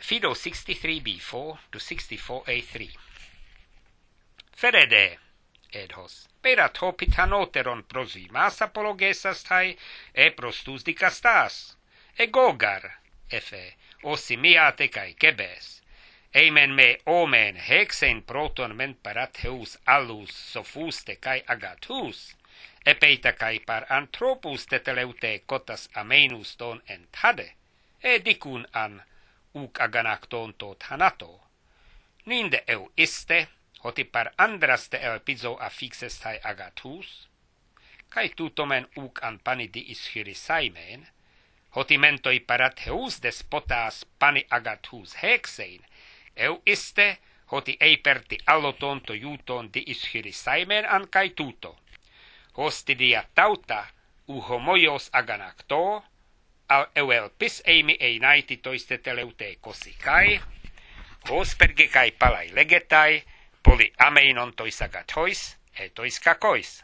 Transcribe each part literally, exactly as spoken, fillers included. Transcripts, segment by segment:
Phaedo sixty-three b four to sixty-four a three. Ferede, edhos, perat ho pitanoteron prosimas apologesas tai e prostus dicastas, e gogar, efe, osimiate cae kebes, eimen me omen hexen proton men paratheus allus sophuste cae agathus, epeita cae par anthropus teteleute cotas amenus ton enthade, e dicun an uc aganacton tot hanato. Ninde eu iste, hoti par andraste el pizzo affixes tai agathus, cae tutomen uc an pani di ischirisaimen, hoti mentoi paratheus despotas pani agathus hexein, eu iste, hoti eiperti alloton to iuton di ischirisaimen an cae tuto. Hostidia tauta u homoios aganacto, al euel pis eimi einaiti toiste teleute cosicae, hos perge cae palai legetai, poli ameinon tois agatois, e tois cacois.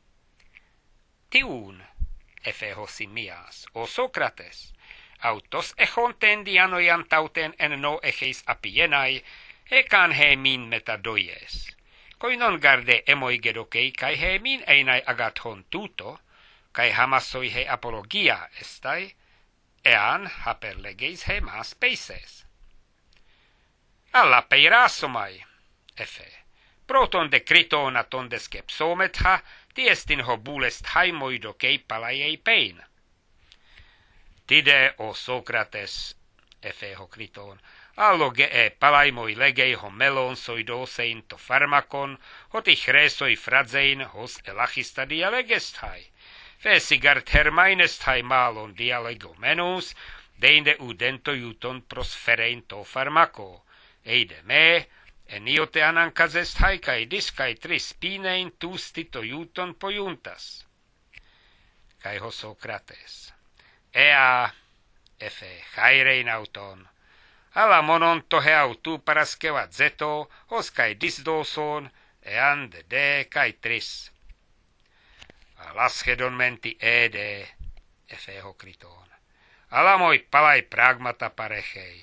Tiun, efe hosimias, o Socrates, autos echonten dianoian tauten en no echeis apienai, e can he min metadoies. Coi non garde emoi gedokei cae he min einai agathon tuto, cae hamassoi he apologia estai, ean haper legeis he mas peises. Alla peirasomai, efe, proton decriton aton descepsometha, diestin hobulest haimoidokei palaiei pein. Tide, o Socrates, efe ho kriton, alloge e palaimoi legei homelon soidosein to pharmakon, hoti chresoi frazein hos elachistadia legestai. Vesigart hermainestai malon dialegomenus, deinde udento iuton prosferein to pharmako, eide me, eniote anancasestai cae discae tris pinein tusti to iuton poiuntas. Cae ho Socrates, ea, efe, chairein auton, ala monon to he autu parasceva zeto, hos cae disdoson, ean de de cae tris. Alaschedon menti ede, efe ho kriton, alamoi palai pragmata parechei.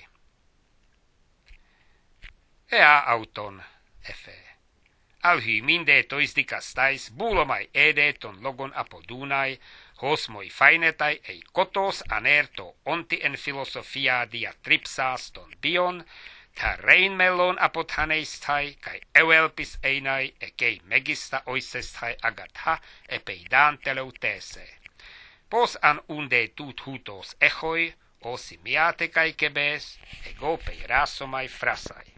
Ea auton, efe, alhi minde tois dicastais, bulomai ede ton logon apodunai, hos moi fainetai ei kotos anerto onti en filosofia diatripsas ton bion, ta rein melon apothaneistai, cae euelpis einai, e kei megista oisestai agatha, e peidan teleutese. Pos an unde tut hutos echoi, o simiate cae kebes, ego peirasomai frasai.